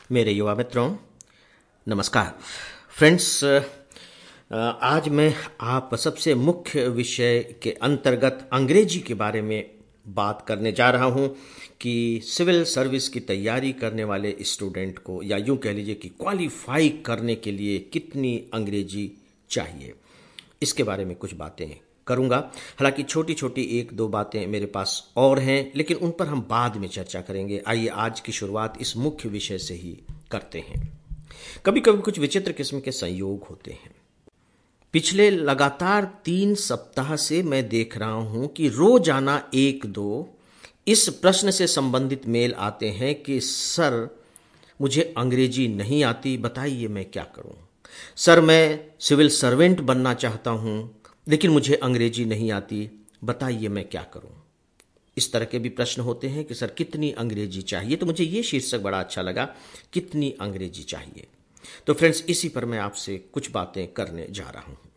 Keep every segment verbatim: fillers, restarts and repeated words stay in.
मेरे युवा मित्रों, नमस्कार। फ्रेंड्स, आज मैं आप सबसे मुख्य विषय के अंतर्गत अंग्रेजी के बारे में बात करने जा रहा हूं कि सिविल सर्विस की तैयारी करने वाले स्टूडेंट को, या यूं कह लीजिए कि क्वालिफाई करने के लिए कितनी अंग्रेजी चाहिए, इसके बारे में कुछ बातें करूंगा। हालांकि छोटी छोटी एक दो बातें मेरे पास और हैं, लेकिन उन पर हम बाद में चर्चा करेंगे। आइए आज की शुरुआत इस मुख्य विषय से ही करते हैं। कभी कभी कुछ विचित्र किस्म के संयोग होते हैं। पिछले लगातार तीन सप्ताह से मैं देख रहा हूं कि रोजाना एक दो इस प्रश्न से संबंधित मेल आते हैं कि सर, मुझे अंग्रेजी नहीं आती, बताइए मैं क्या करूं। सर, मैं सिविल सर्वेंट बनना चाहता हूं, लेकिन मुझे अंग्रेजी नहीं आती, बताइए मैं क्या करूं। इस तरह के भी प्रश्न होते हैं कि सर कितनी अंग्रेजी चाहिए। तो मुझे ये शीर्षक बड़ा अच्छा लगा, कितनी अंग्रेजी चाहिए। तो फ्रेंड्स, इसी पर मैं आपसे कुछ बातें करने जा रहा हूं।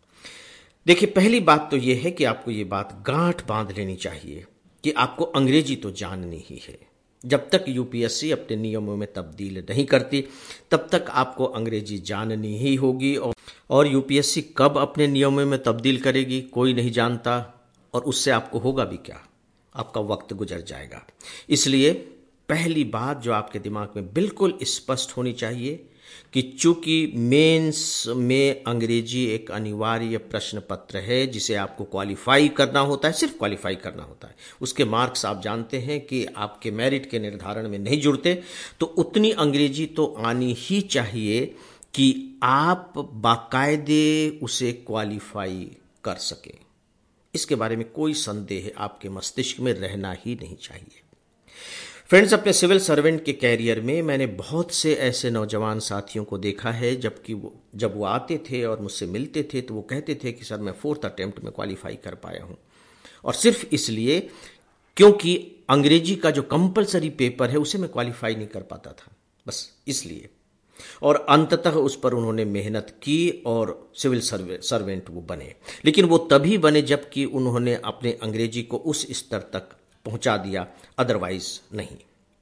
देखिए, पहली बात तो यह है कि आपको ये बात गांठ बांध लेनी चाहिए कि आपको अंग्रेजी तो जाननी ही है। जब तक यूपीएससी अपने नियमों में तब्दील नहीं करती, तब तक आपको अंग्रेजी जाननी ही होगी। और और यूपीएससी कब अपने नियमों में तब्दील करेगी, कोई नहीं जानता, और उससे आपको होगा भी क्या, आपका वक्त गुजर जाएगा। इसलिए पहली बात जो आपके दिमाग में बिल्कुल स्पष्ट होनी चाहिए कि चूंकि मेंस में अंग्रेजी एक अनिवार्य प्रश्न पत्र है जिसे आपको क्वालिफाई करना होता है, सिर्फ क्वालिफाई करना होता है। उसके मार्क्स आप जानते हैं कि आपके मेरिट के निर्धारण में नहीं जुड़ते, तो उतनी अंग्रेजी तो आनी ही चाहिए कि आप बाकायदे उसे क्वालिफाई कर सके। इसके बारे में कोई संदेह आपके मस्तिष्क में रहना ही नहीं चाहिए। फ्रेंड्स, अपने सिविल सर्वेंट के कैरियर में मैंने बहुत से ऐसे नौजवान साथियों को देखा है, जबकि वो जब वो आते थे और मुझसे मिलते थे तो वो कहते थे कि सर, मैं फोर्थ अटेम्प्ट में क्वालिफाई कर पाया हूं, और सिर्फ इसलिए क्योंकि अंग्रेजी का जो कंपलसरी पेपर है उसे मैं क्वालिफाई नहीं कर पाता था, बस इसलिए। और अंततः उस पर उन्होंने मेहनत की और सिविल सर्वेंट वो बने। लेकिन वो तभी बने जबकि उन्होंने अपने अंग्रेजी को उस स्तर तक पहुंचा दिया, अदरवाइज नहीं।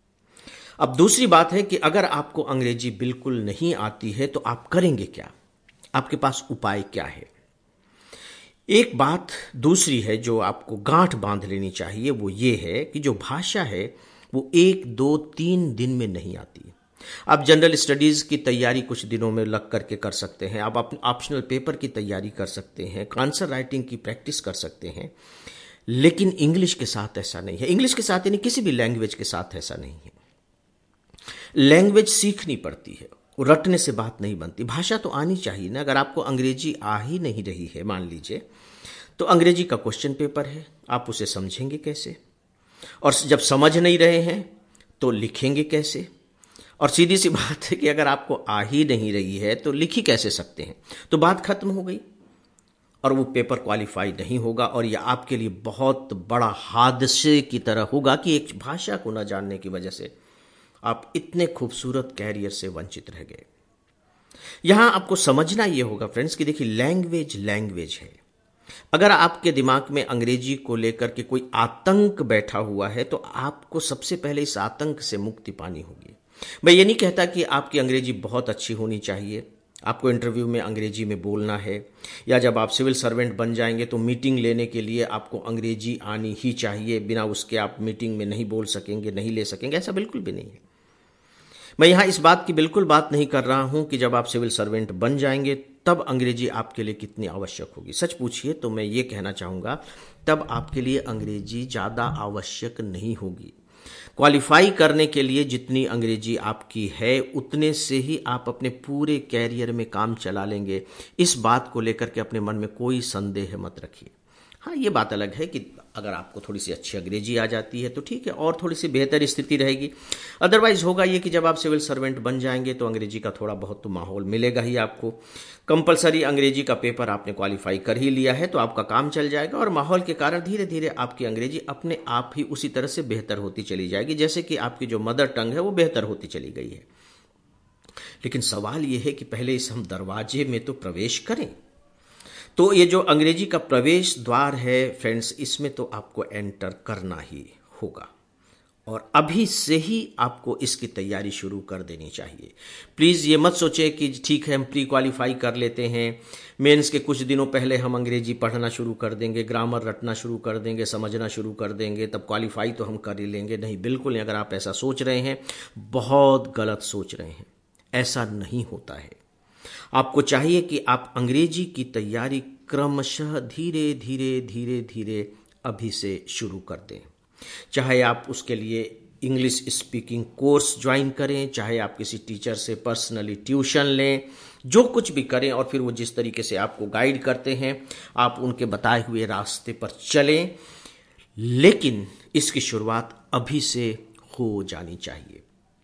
अब दूसरी बात है कि अगर आपको अंग्रेजी बिल्कुल नहीं आती है तो आप करेंगे क्या, आपके पास उपाय क्या है। एक बात दूसरी है जो आपको गांठ बांध लेनी चाहिए, वो ये है कि जो भाषा है वो एक दो तीन दिन में नहीं आती। आप जनरल स्टडीज की तैयारी कुछ दिनों में लग करके कर सकते हैं, आप अपने ऑप्शनल पेपर की तैयारी कर सकते हैं, आंसर राइटिंग की प्रैक्टिस कर सकते हैं, लेकिन इंग्लिश के साथ ऐसा नहीं है। इंग्लिश के साथ यानी किसी भी लैंग्वेज के साथ ऐसा नहीं है। लैंग्वेज सीखनी पड़ती है, रटने से बात नहीं बनती। भाषा तो आनी चाहिए ना। अगर आपको अंग्रेजी आ ही नहीं रही है, मान लीजिए, तो अंग्रेजी का क्वेश्चन पेपर है, आप उसे समझेंगे कैसे, और जब समझ नहीं रहे हैं तो लिखेंगे कैसे। और सीधी सी बात है कि अगर आपको आ ही नहीं रही है तो लिख ही कैसे सकते हैं। तो बात खत्म हो गई और वो पेपर क्वालिफाई नहीं होगा, और यह आपके लिए बहुत बड़ा हादसे की तरह होगा कि एक भाषा को न जानने की वजह से आप इतने खूबसूरत कैरियर से वंचित रह गए। यहां आपको समझना यह होगा फ्रेंड्स कि देखिए, लैंग्वेज लैंग्वेज है। अगर आपके दिमाग में अंग्रेजी को लेकर के कोई आतंक बैठा हुआ है तो आपको सबसे पहले इस आतंक से मुक्ति पानी होगी। मैं ये नहीं कहता कि आपकी अंग्रेजी बहुत अच्छी होनी चाहिए, आपको इंटरव्यू में अंग्रेजी में बोलना है, या जब आप सिविल सर्वेंट बन जाएंगे तो मीटिंग लेने के लिए आपको अंग्रेजी आनी ही चाहिए, बिना उसके आप मीटिंग में नहीं बोल सकेंगे, नहीं ले सकेंगे, ऐसा बिल्कुल भी नहीं है। मैं यहां इस बात की बिल्कुल बात नहीं कर रहा हूं कि जब आप सिविल सर्वेंट बन जाएंगे तब अंग्रेजी आपके लिए कितनी आवश्यक होगी। सच पूछिए तो मैं ये कहना चाहूंगा, तब आपके लिए अंग्रेजी ज़्यादा आवश्यक नहीं होगी। क्वालिफाई करने के लिए जितनी अंग्रेजी आपकी है उतने से ही आप अपने पूरे कैरियर में काम चला लेंगे। इस बात को लेकर के अपने मन में कोई संदेह मत रखिए। हाँ, ये बात अलग है कि अगर आपको थोड़ी सी अच्छी अंग्रेजी आ जाती है तो ठीक है, और थोड़ी सी बेहतर स्थिति रहेगी। अदरवाइज होगा ये कि जब आप सिविल सर्वेंट बन जाएंगे तो अंग्रेजी का थोड़ा बहुत तो माहौल मिलेगा ही आपको। कंपलसरी अंग्रेजी का पेपर आपने क्वालिफाई कर ही लिया है तो आपका काम चल जाएगा, और माहौल के कारण धीरे धीरे आपकी अंग्रेजी अपने आप ही उसी तरह से बेहतर होती चली जाएगी जैसे कि आपकी जो मदर टंग है वो बेहतर होती चली गई है। लेकिन सवाल ये है कि पहले इस हम दरवाजे में तो प्रवेश करें। तो ये जो अंग्रेजी का प्रवेश द्वार है फ्रेंड्स, इसमें तो आपको एंटर करना ही होगा। और अभी से ही आपको इसकी तैयारी शुरू कर देनी चाहिए। प्लीज़ ये मत सोचें कि ठीक है हम प्री क्वालिफाई कर लेते हैं, मेंस के कुछ दिनों पहले हम अंग्रेजी पढ़ना शुरू कर देंगे, ग्रामर रटना शुरू कर देंगे, समझना शुरू कर देंगे, तब क्वालिफाई तो हम कर ही लेंगे। नहीं, बिल्कुल नहीं। अगर आप ऐसा सोच रहे हैं, बहुत गलत सोच रहे हैं। ऐसा नहीं होता है। आपको चाहिए कि आप अंग्रेजी की तैयारी क्रमशः धीरे धीरे धीरे धीरे अभी से शुरू कर दें। चाहे आप उसके लिए इंग्लिश स्पीकिंग कोर्स ज्वाइन करें, चाहे आप किसी टीचर से पर्सनली ट्यूशन लें, जो कुछ भी करें, और फिर वो जिस तरीके से आपको गाइड करते हैं आप उनके बताए हुए रास्ते पर चलें। लेकिन इसकी शुरुआत अभी से हो जानी चाहिए।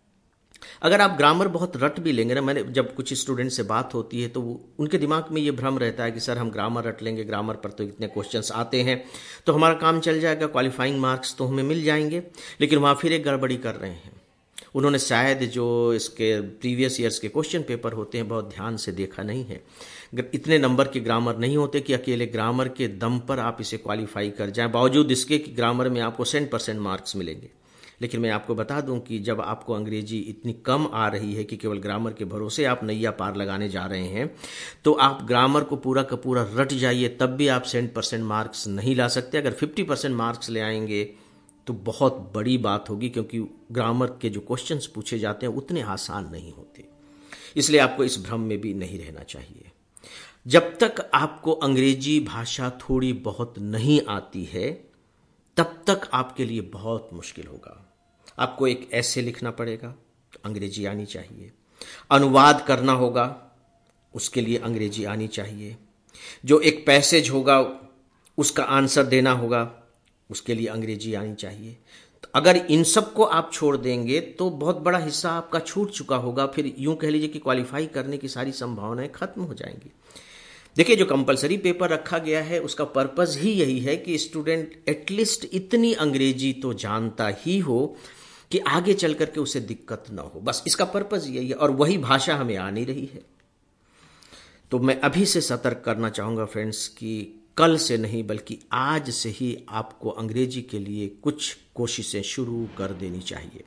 अगर आप ग्रामर बहुत रट भी लेंगे ना, मैंने जब कुछ स्टूडेंट से बात होती है तो वो उनके दिमाग में ये भ्रम रहता है कि सर हम ग्रामर रट लेंगे, ग्रामर पर तो इतने क्वेश्चंस आते हैं तो हमारा काम चल जाएगा, क्वालिफाइंग मार्क्स तो हमें मिल जाएंगे। लेकिन वहाँ फिर एक गड़बड़ी कर रहे हैं। उन्होंने शायद जो इसके प्रीवियस ईयर्स के क्वेश्चन पेपर होते हैं बहुत ध्यान से देखा नहीं है। इतने नंबर के ग्रामर नहीं होते कि अकेले ग्रामर के दम पर आप इसे क्वालिफाई कर जाएं, बावजूद इसके कि ग्रामर में आपको सेंट परसेंट मार्क्स मिलेंगे। लेकिन मैं आपको बता दूं कि जब आपको अंग्रेजी इतनी कम आ रही है कि केवल ग्रामर के भरोसे आप नैया पार लगाने जा रहे हैं, तो आप ग्रामर को पूरा का पूरा रट जाइए, तब भी आप सेंट परसेंट मार्क्स नहीं ला सकते। अगर फिफ्टी परसेंट मार्क्स ले आएंगे तो बहुत बड़ी बात होगी, क्योंकि ग्रामर के जो क्वेश्चंस पूछे जाते हैं उतने आसान नहीं होते। इसलिए आपको इस भ्रम में भी नहीं रहना चाहिए। जब तक आपको अंग्रेजी भाषा थोड़ी बहुत नहीं आती है तब तक आपके लिए बहुत मुश्किल होगा। आपको एक ऐसे लिखना पड़ेगा तो अंग्रेजी आनी चाहिए, अनुवाद करना होगा उसके लिए अंग्रेजी आनी चाहिए, जो एक पैसेज होगा उसका आंसर देना होगा उसके लिए अंग्रेजी आनी चाहिए। तो अगर इन सब को आप छोड़ देंगे तो बहुत बड़ा हिस्सा आपका छूट चुका होगा। फिर यूं कह लीजिए कि क्वालिफाई करने की सारी संभावनाएं खत्म हो जाएंगी। देखिए, जो कंपलसरी पेपर रखा गया है उसका पर्पस ही यही है कि स्टूडेंट एटलीस्ट इतनी अंग्रेजी तो जानता ही हो कि आगे चल करके उसे दिक्कत ना हो। बस इसका पर्पस यही है, और वही भाषा हमें आ नहीं रही है। तो मैं अभी से सतर्क करना चाहूंगा फ्रेंड्स कि कल से नहीं बल्कि आज से ही आपको अंग्रेजी के लिए कुछ कोशिशें शुरू कर देनी चाहिए।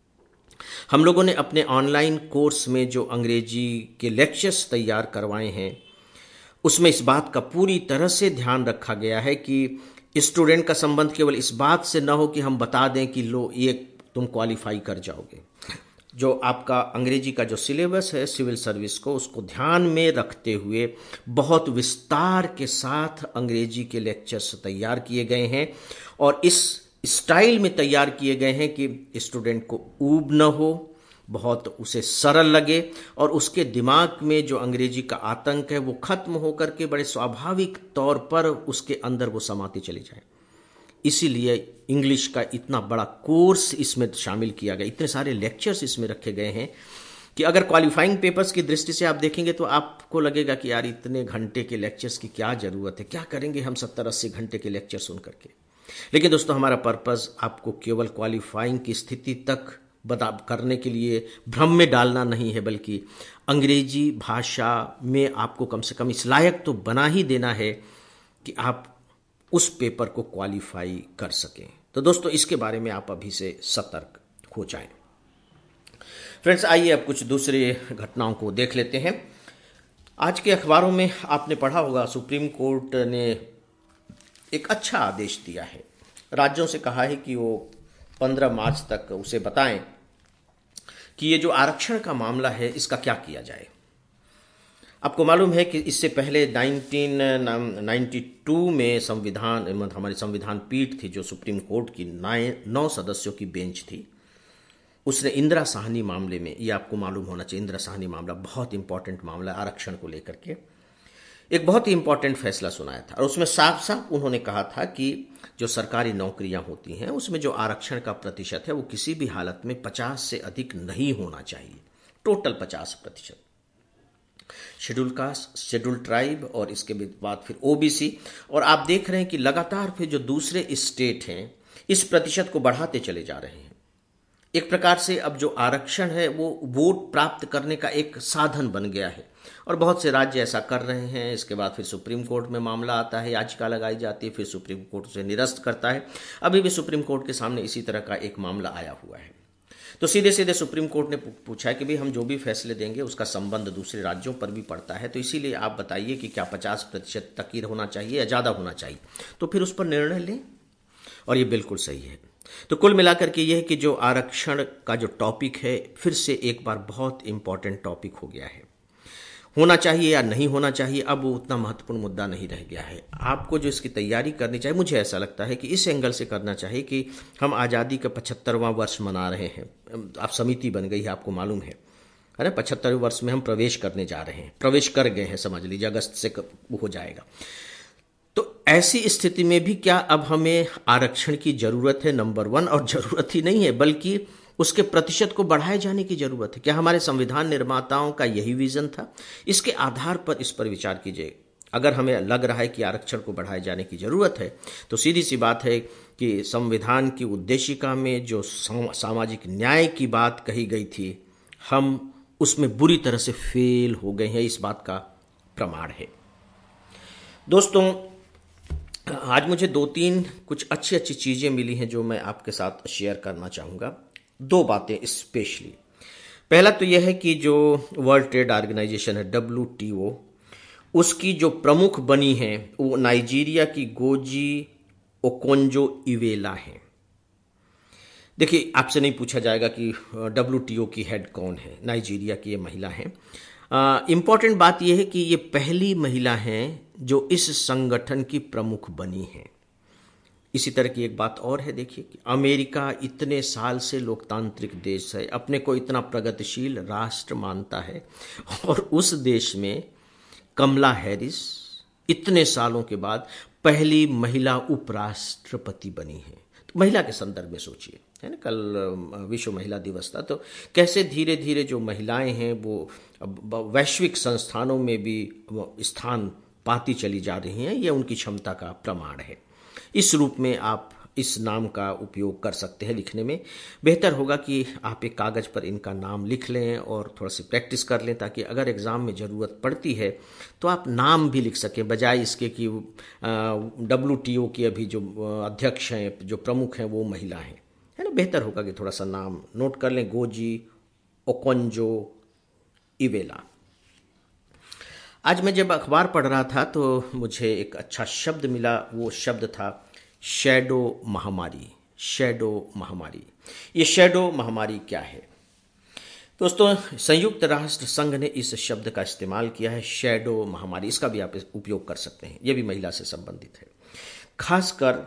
हम लोगों ने अपने ऑनलाइन कोर्स में जो अंग्रेजी के लेक्चर्स तैयार करवाए हैं उसमें इस बात का पूरी तरह से ध्यान रखा गया है कि स्टूडेंट का संबंध केवल इस बात से न हो कि हम बता दें कि लो ये तुम क्वालिफाई कर जाओगे। जो आपका अंग्रेजी का जो सिलेबस है सिविल सर्विस को, उसको ध्यान में रखते हुए बहुत विस्तार के साथ अंग्रेजी के लेक्चर्स तैयार किए गए हैं, और इस स्टाइल में तैयार किए गए हैं कि स्टूडेंट को ऊब न हो, बहुत उसे सरल लगे, और उसके दिमाग में जो अंग्रेजी का आतंक है वो खत्म होकर के बड़े स्वाभाविक तौर पर उसके अंदर वो समाते चले जाए। इसीलिए इंग्लिश का इतना बड़ा कोर्स इसमें शामिल किया गया, इतने सारे लेक्चर्स इसमें रखे गए हैं कि अगर क्वालिफाइंग पेपर्स की दृष्टि से आप देखेंगे तो आपको लगेगा कि यार इतने घंटे के लेक्चर्स की क्या जरूरत है, क्या करेंगे हम सत्तर अस्सी घंटे के लेक्चर सुन करके। लेकिन दोस्तों, हमारा पर्पस आपको केवल क्वालिफाइंग की स्थिति तक बता करने के लिए भ्रम में डालना नहीं है, बल्कि अंग्रेजी भाषा में आपको कम से कम इस लायक तो बना ही देना है कि आप उस पेपर को क्वालिफाई कर सकें। तो दोस्तों, इसके बारे में आप अभी से सतर्क हो जाएं। फ्रेंड्स, आइए अब कुछ दूसरी घटनाओं को देख लेते हैं। आज के अखबारों में आपने पढ़ा होगा, सुप्रीम कोर्ट ने एक अच्छा आदेश दिया है। राज्यों से कहा है कि वो पंद्रह मार्च तक उसे बताएं कि ये जो आरक्षण का मामला है इसका क्या किया जाए। आपको मालूम है कि इससे पहले उन्नीस सौ बानवे में संविधान हमारी संविधान पीठ थी जो सुप्रीम कोर्ट की नौ सदस्यों की बेंच थी, उसने इंदिरा साहनी मामले में, ये आपको मालूम होना चाहिए, इंदिरा साहनी मामला बहुत इंपॉर्टेंट मामला आरक्षण को लेकर के, एक बहुत ही इंपॉर्टेंट फैसला सुनाया था। और उसमें साफ साफ उन्होंने कहा था कि जो सरकारी नौकरियां होती हैं उसमें जो आरक्षण का प्रतिशत है वो किसी भी हालत में पचास से अधिक नहीं होना चाहिए, टोटल पचास प्रतिशत। शेड्यूल कास्ट, शेड्यूल ट्राइब और इसके बाद फिर ओबीसी, और आप देख रहे हैं कि लगातार फिर जो दूसरे स्टेट हैं इस प्रतिशत को बढ़ाते चले जा रहे हैं। एक प्रकार से अब जो आरक्षण है वो वोट प्राप्त करने का एक साधन बन गया है और बहुत से राज्य ऐसा कर रहे हैं। इसके बाद फिर सुप्रीम कोर्ट में मामला आता है, याचिका लगाई जाती है, फिर सुप्रीम कोर्ट उसे निरस्त करता है। अभी भी सुप्रीम कोर्ट के सामने इसी तरह का एक मामला आया हुआ है। तो सीधे सीधे सुप्रीम कोर्ट ने पूछा कि भाई हम जो भी फैसले देंगे उसका संबंध दूसरे राज्यों पर भी पड़ता है, तो इसीलिए आप बताइए कि क्या पचास प्रतिशत तक ही होना चाहिए या ज़्यादा होना चाहिए, तो फिर उस पर निर्णय लें। और ये बिल्कुल सही है। तो कुल मिलाकर के ये है कि जो आरक्षण का जो टॉपिक है फिर से एक बार बहुत इंपॉर्टेंट टॉपिक हो गया है। होना चाहिए या नहीं होना चाहिए अब वो उतना महत्वपूर्ण मुद्दा नहीं रह गया है। आपको जो इसकी तैयारी करनी चाहिए, मुझे ऐसा लगता है कि इस एंगल से करना चाहिए कि हम आज़ादी का पचहत्तरवां वर्ष मना रहे हैं। आप समिति बन गई है, आपको मालूम है, अरे पचहत्तरवें वर्ष में हम प्रवेश करने जा रहे हैं, प्रवेश कर गए हैं, समझ लीजिए अगस्त से हो जाएगा। तो ऐसी स्थिति में भी क्या अब हमें आरक्षण की जरूरत है? नंबर वन, और जरूरत ही नहीं है बल्कि उसके प्रतिशत को बढ़ाए जाने की जरूरत है। क्या हमारे संविधान निर्माताओं का यही विजन था? इसके आधार पर इस पर विचार कीजिए। अगर हमें लग रहा है कि आरक्षण को बढ़ाए जाने की जरूरत है तो सीधी सी बात है कि संविधान की उद्देशिका में जो सामाजिक न्याय की बात कही गई थी हम उसमें बुरी तरह से फेल हो गए हैं, इस बात का प्रमाण है। दोस्तों, आज मुझे दो तीन कुछ अच्छी अच्छी चीज़ें मिली हैं जो मैं आपके साथ शेयर करना चाहूँगा। दो बातें स्पेशली। पहला तो यह है कि जो वर्ल्ड ट्रेड ऑर्गेनाइजेशन है डब्ल्यू टी ओ, उसकी जो प्रमुख बनी है वो नाइजीरिया की गोजी ओकोंजो इवेला है। देखिए, आपसे नहीं पूछा जाएगा कि डब्ल्यू टी ओ की हेड कौन है, नाइजीरिया की ये महिला है। इम्पॉर्टेंट बात यह है कि ये पहली महिला हैं जो इस संगठन की प्रमुख बनी है। इसी तरह की एक बात और है, देखिए कि अमेरिका इतने साल से लोकतांत्रिक देश है, अपने को इतना प्रगतिशील राष्ट्र मानता है, और उस देश में कमला हैरिस इतने सालों के बाद पहली महिला उपराष्ट्रपति बनी है। तो महिला के संदर्भ में सोचिए, है ना, कल विश्व महिला दिवस था, तो कैसे धीरे धीरे जो महिलाएं हैं वो वैश्विक संस्थानों में भी स्थान पाती चली जा रही हैं। ये उनकी क्षमता का प्रमाण है। इस रूप में आप इस नाम का उपयोग कर सकते हैं लिखने में। बेहतर होगा कि आप एक कागज़ पर इनका नाम लिख लें और थोड़ा सी प्रैक्टिस कर लें, ताकि अगर एग्ज़ाम में ज़रूरत पड़ती है तो आप नाम भी लिख सकें, बजाय इसके कि डब्ल्यू टी ओ की अभी जो अध्यक्ष हैं, जो प्रमुख हैं, वो महिला हैं, है ना। बेहतर होगा कि थोड़ा सा नाम नोट कर लें, गोजी ओकोंजो इवेला। आज मैं जब अखबार पढ़ रहा था तो मुझे एक अच्छा शब्द मिला। वो शब्द था शैडो महामारी। शैडो महामारी। ये शैडो महामारी क्या है? दोस्तों, संयुक्त राष्ट्र संघ ने इस शब्द का इस्तेमाल किया है, शैडो महामारी। इसका भी आप उपयोग कर सकते हैं, ये भी महिला से संबंधित है। खासकर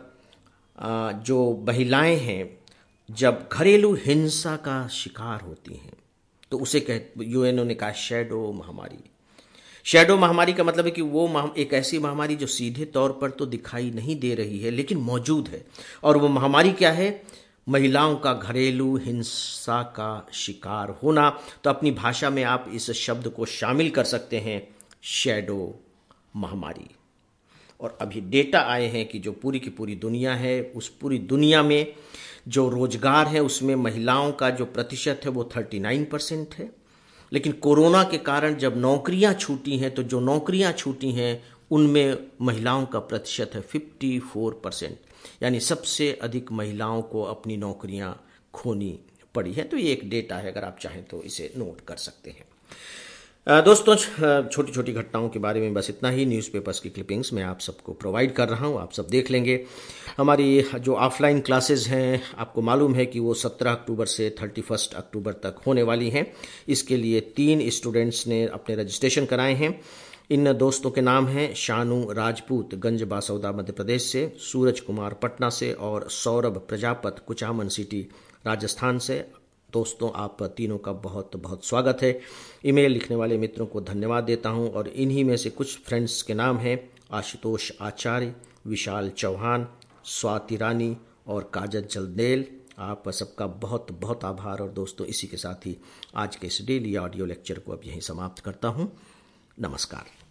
जो महिलाएं हैं जब घरेलू हिंसा का शिकार होती हैं तो उसे कह यूएनओ ने कहा शैडो महामारी। शैडो महामारी का मतलब है कि वो महा, एक ऐसी महामारी जो सीधे तौर पर तो दिखाई नहीं दे रही है लेकिन मौजूद है। और वो महामारी क्या है? महिलाओं का घरेलू हिंसा का शिकार होना। तो अपनी भाषा में आप इस शब्द को शामिल कर सकते हैं, शैडो महामारी। और अभी डेटा आए हैं कि जो पूरी की पूरी दुनिया है, उस पूरी दुनिया में जो रोजगार है उसमें महिलाओं का जो प्रतिशत है वो थर्टी नाइन परसेंट है। लेकिन कोरोना के कारण जब नौकरियां छूटी हैं तो जो नौकरियां छूटी हैं उनमें महिलाओं का प्रतिशत है फिफ्टी फोर परसेंट, यानी सबसे अधिक महिलाओं को अपनी नौकरियां खोनी पड़ी है। तो ये एक डेटा है, अगर आप चाहें तो इसे नोट कर सकते हैं। दोस्तों, छोटी छोटी घटनाओं के बारे में बस इतना ही। न्यूज़पेपर्स की क्लिपिंग्स मैं आप सबको प्रोवाइड कर रहा हूं, आप सब देख लेंगे। हमारी जो ऑफलाइन क्लासेस हैं, आपको मालूम है कि वो सत्रह अक्टूबर से इकतीस अक्टूबर तक होने वाली हैं। इसके लिए तीन स्टूडेंट्स ने अपने रजिस्ट्रेशन कराए हैं। इन दोस्तों के नाम हैं शानू राजपूत, गंज बासौदा मध्य प्रदेश से, सूरज कुमार पटना से और सौरभ प्रजापत कुचामन सिटी राजस्थान से। दोस्तों, आप तीनों का बहुत बहुत स्वागत है। ईमेल लिखने वाले मित्रों को धन्यवाद देता हूं। और इन्हीं में से कुछ फ्रेंड्स के नाम हैं आशुतोष आचार्य, विशाल चौहान, स्वाति रानी और काजल चंदेल। आप सबका बहुत बहुत आभार। और दोस्तों, इसी के साथ ही आज के इस डेली ऑडियो लेक्चर को अब यहीं समाप्त करता हूं। नमस्कार।